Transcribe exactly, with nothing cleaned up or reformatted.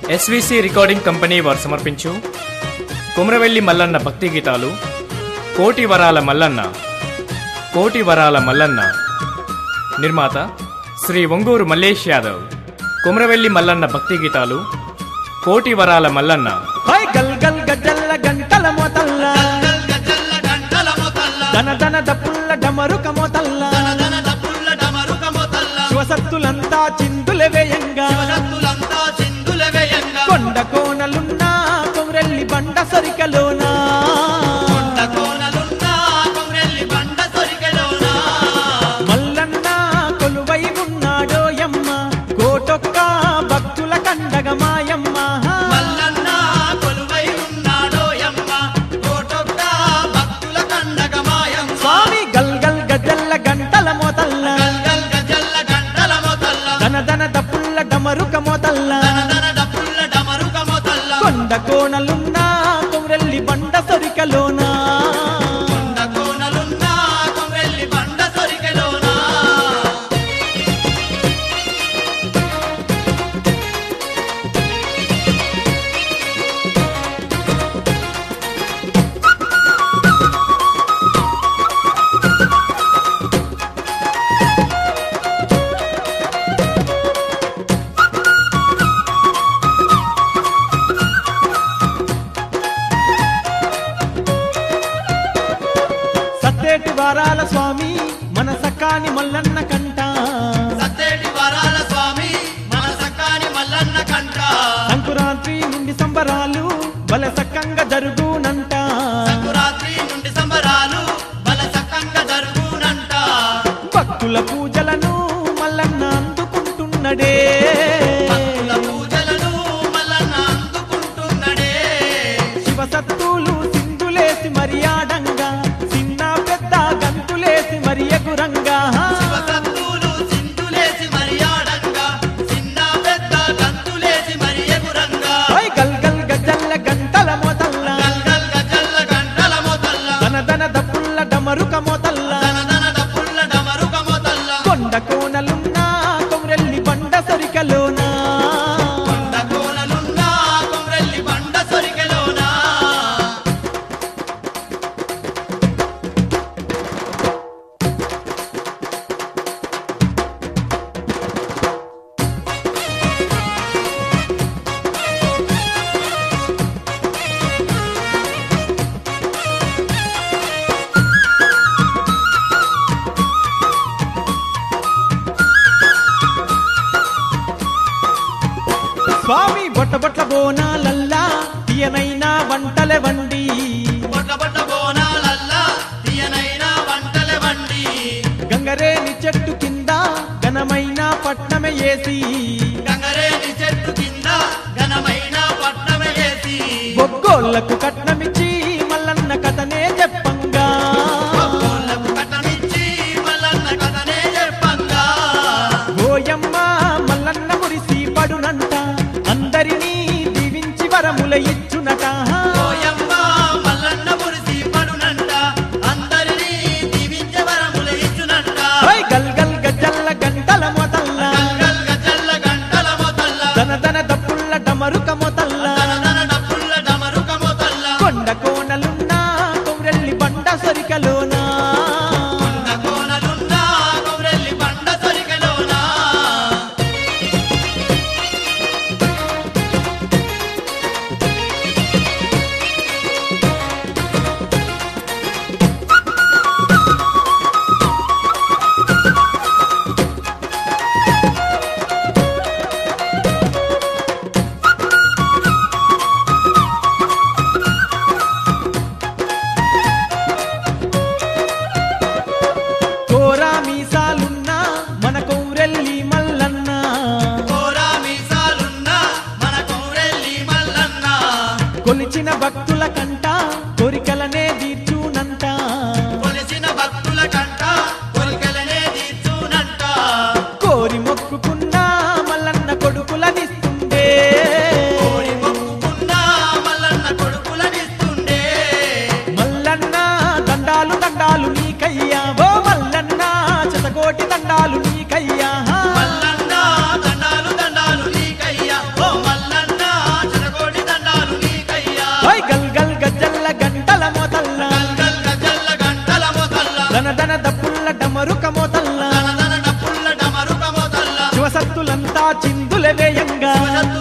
SVC recording company వారు సమర్పించు కుమ్రవెల్లి మల్లన్న భక్తి గీతాలు కోటి వరాల మల్లన్న కోటి వరాల మల్లన్న నిర్మాత శ్రీ ఒంగూరు మల్లేష్ యాదవ్. కుమ్రవెల్లి మల్లన్న భక్తి గీతాలు కోటి వరాల మల్లన్న. గల్ గల్ గజల్ల గంటల మోతల్ల దన దన దప్పుల్ల డమరుక మోతల్ల శివసత్తులంతా చిందులే వేయంగా కొండ కోనలున్నా కొమ్రెల్లి బండ సరికలోనా మల్లన్న కొలువై ఉన్నాడో యమ్మ కోటొక్క భక్తుల కండగ మాయమ్మ. స్వామి గల్ గల్ గజల్ల గంటల మోతల్ల దన దన దప్పుల్ల డమరుక మోతల్ల కొండ కోనలున్నా కొమ్రెల్లి బండ సరికలోనా సత్తేటి వారాల స్వామి మన సక్కాని మల్లన్న కంట సత్తేటి వారాల స్వామి మన సక్కాని మల్లన్న కంట సంకురాత్రి నుండి సంబరాలు బల సక్కంగా జరుగునంట సంకురాత్రి నుండి సంబరాలు బల సక్కంగా జరుగునంట భక్తుల పూజలను మల్లన్న అందుకుంటున్నడే భక్తుల పూజలను మల్లన్న అందుకుంటున్నడే శివసత్తులు సింధులేసి మర్యాదంగా గంతులేసి మరి ఎగురంగా శివసత్తులు సింధులేసి మర్యాదంగా చిన్న పెద్ద గంతులేసి మరి ఎగురంగా గల్ గల్ గజల్ల గంటల మోతల్ల గల్ గల్ గజల్ల గంటల మోతల్ల దన దన దప్పుల్ల డమరుక మోతల్ల దన దన దప్పుల్ల డమరుక మోతల్ల కొండ కోనలున్నా కొమ్రెల్లి బండ సరికలోనా కొండ కోనలున్నా కొమ్రెల్లి బండ సరికలోనా స్వామి బొట్ట బొట్ల బోనాలల్లా తీయనైనా వంటలే వండి బొట్ట బొట్ట బోనాలల్లా తీయనైనా వంటలే వండి గంగరేని చెట్టు కింద ఘనమైన పట్నమే ఏసి గంగరేని చెట్టు కింద ఘనమైన పట్నమే వేసి బొగ్గోళ్లకు కట్నమిచ్చి మల్లన్న కథనే చెప్పంగా బొగ్గోళ్లకు కట్నమిచ్చి మల్లన్న కథనే చెప్పంగా ఓయమ్మ మల్లన్న మురిసి పడునంట అందరినీ దీవించి వరముల ఇచ్చునట ఓయమ్మ మల్లన్న మురిసి పడునంట అందరినీ దీవించే వరముల ఇచ్చునంట గల్ గల్ గజల్ల గంటల మోతల్ల గల్ గల్ గజల్ల గంటల మోతల్ల దన దన దప్పుల్ల డమరుక మోతల్ల దన దన డప్పుల్ల డమరుక మోతల్ల కొండ కోనలున్నా కొమ్రెల్లి బండ సరికలోనా కొండ కోనలున్నా కొమ్రెల్లి బండ సరికలోనా కోరా మీసాలున్నా మన కొమ్రెల్లి మల్లన్న కోరా మీసాలున్నా మన కొమ్రెల్లి మల్లన్న కొలిచిన భక్తుల కంట కోరికలనే తీర్చునంట కొలిసిన భక్తుల కంట కోరికలనే తీర్చునంట కోరి మొక్కుకున్నా మల్లన్న కొడుకులనిస్తుండే కోరి మొక్కుకున్నా మల్లన్న కొడుకులనిస్తుండే మల్లన్న దండాలు దండాలు నీకయ్యా ఓ మల్లన్న శతకోటి దండాలు నీకయ్యా మల్లన్న దండాలు దండాలు నీకయ్యా ఓ మల్లన్న డమరుక మోతల్ల దనదన డప్పుల్ల డమరుక మోతల్ల శివసత్తులంతా చిందుల వేయంగా శివసత్తు